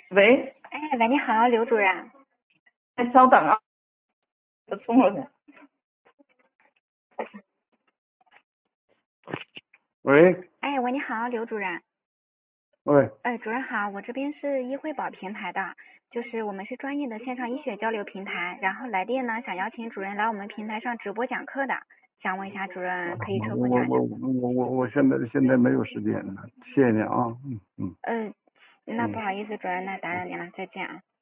喂， 哎，喂，你好，刘主任。 哎，稍等啊，我冲过去。喂哎，喂，你好，刘主任。 喂， 主任好，我这边是医惠宝平台的，就是我们是专业的线上医学交流平台，然后来电呢，想邀请主任来我们平台上直播讲课的，想问一下主任可以抽空讲一下。 我现在没有时间了，谢谢你啊， 嗯，那不嗯好意思，主任，那打扰您了，再见啊。